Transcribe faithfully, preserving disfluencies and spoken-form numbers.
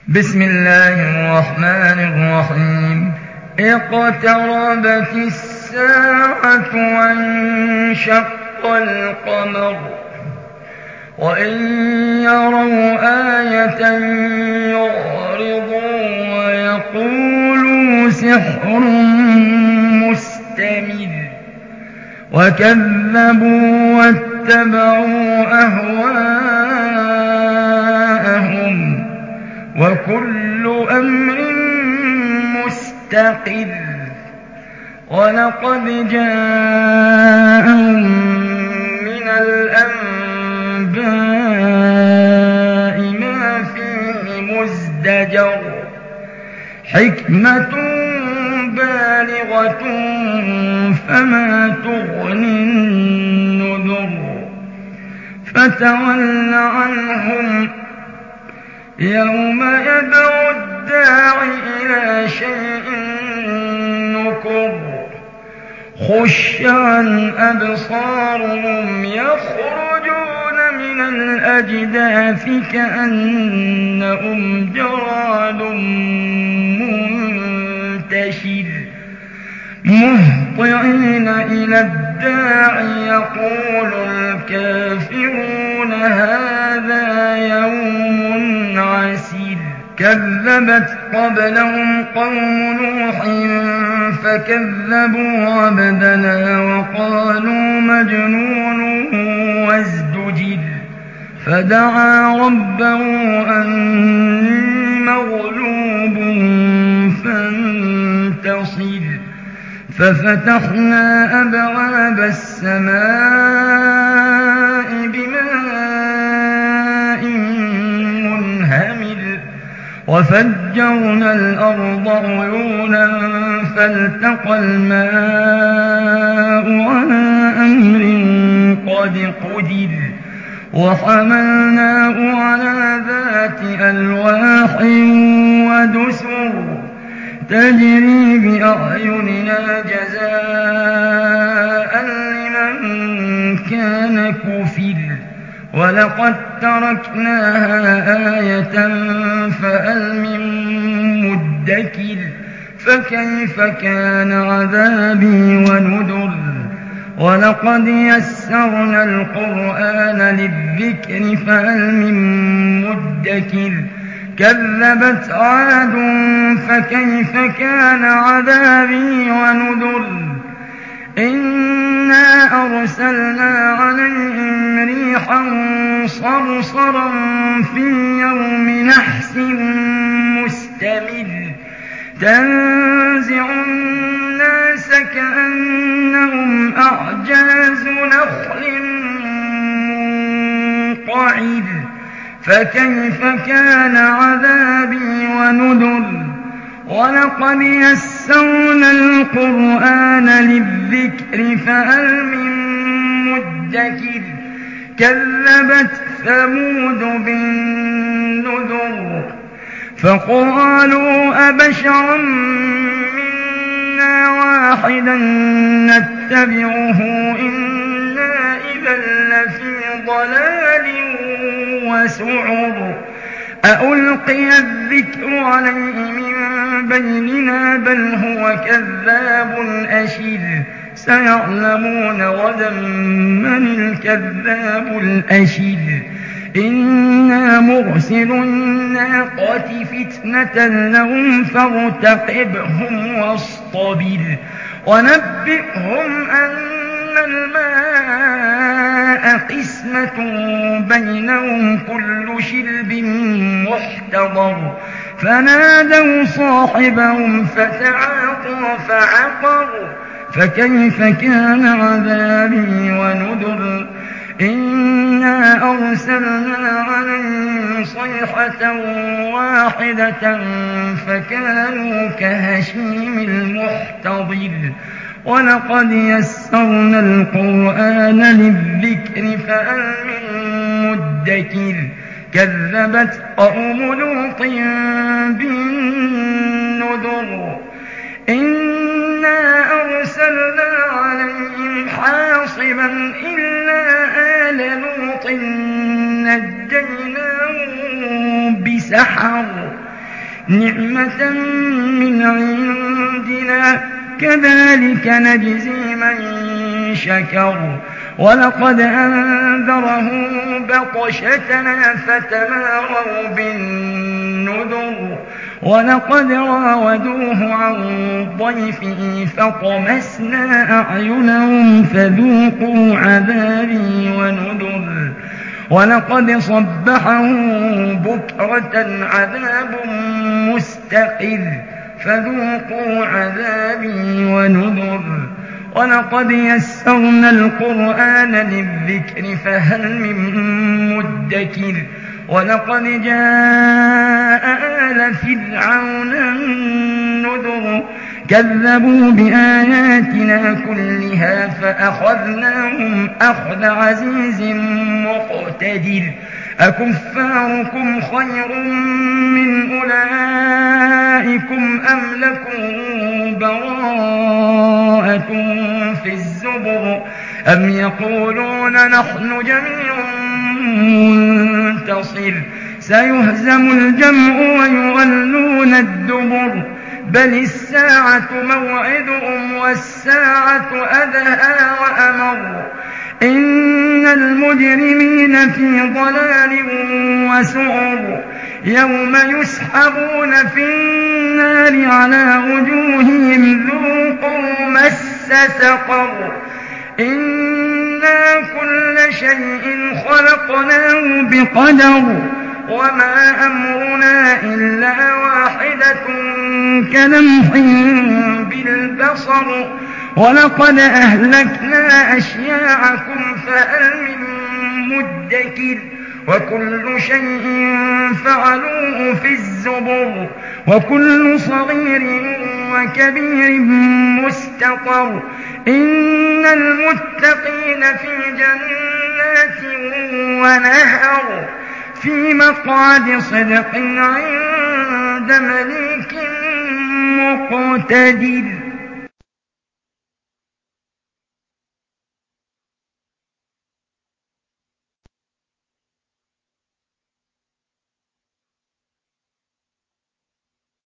بسم الله الرحمن الرحيم اقتربت الساعة وانشق القمر وإن يروا آية يعرضوا ويقولوا سحر مستمر وكذبوا واتبعوا أهواءهم وكل أمر مستقر ولقد جاءهم من الأنباء ما فيه مزدجر حكمة بالغة فما تغني النذر فتول عنهم يوم يدعو الداع إلى شيء نكر خش عن أبصارهم يخرجون من الأجداث كأنهم جراد منتشر مهطعين إلى الداع يقول الكافرون هذا يوم عسير كذبت قبلهم قوم نوح فكذبوا عبدنا وقالوا مجنون وازدجر فدعا ربه أني مغلوب فانتصر ففتحنا أبواب السماء بماء منهمر وفجرنا الأرض عيونا فالتقى الماء على أمر قد قدر وحملناه على ذات ألواح ودسر تجري بأعيننا جزاء لمن كان كفر ولقد تركناها آية فهل من مدكر فكيف كان عذابي ونذر ولقد يسرنا القرآن للذكر فهل من مدكر كذبت عاد فكيف كان عذابي ونذر إنا أرسلنا عليهم ريحا صرصرا في يوم نحس مستمر تنزع الناس كأنهم أعجاز نخل منقعر فكيف كان عذابي ونذر ولقد يسرنا القرآن للذكر فهل من مدكر كذبت ثمود بالنذر فقالوا أبشرا منا واحدا نتبعه إنا إذا لفي ضلال وسعر أألقي الذكر عليه من بيننا بل هو كذاب أشر سيعلمون غدا من الكذاب الأشر إنا مرسل الناقة فتنة لهم فارتقبهم واصطبر ونبئهم أن الماء قسمة بينهم كل شرب محتضر فنادوا صاحبهم فتعاطى فعقر فكيف كان عذابي ونذر إنا أرسلنا عليهم صيحة واحدة فكانوا كهشيم المحتضر ولقد يسرنا القرآن للذكر فهل من مدكر كذبت قوم لوط بالنذر إنا أرسلنا عليهم حاصبا إلا آل لوط نجيناهم بسحر نعمة من عندنا كذلك نجزي من شكر ولقد أنذرهم بطشتنا فتماروا بالنذر ولقد راودوه عن ضيفه فطمسنا أعينهم فذوقوا عذابي ونذر ولقد صبحهم بكرة عذاب مستقر فذوقوا عذابي ونذر ولقد يسرنا القرآن للذكر فهل من مدكر ولقد جاء آل فرعون النذر كذبوا بآياتنا كلها فأخذناهم أخذ عزيز مقتدر أكفاركم خير من أولئكم أم لكم براءة في الزبر أم يقولون نحن جميع منتصر سيهزم الجمع ويولون الدبر بل الساعة موعدهم والساعة أدهى وأمر إن المجرمين في ضلال وسعر يوم يسحبون في النار على وجوههم ذوقوا مس سقر إنا كل شيء خلقناه بقدر وما أمرنا إلا واحدة كلمح بالبصر ولقد أهلكنا أشياعكم فهل من مدكر وكل شيء فعلوه في الزبر وكل صغير وكبير مستقر إن المتقين في جنات ونهر في مقعد صدق عند مليك مقتدر.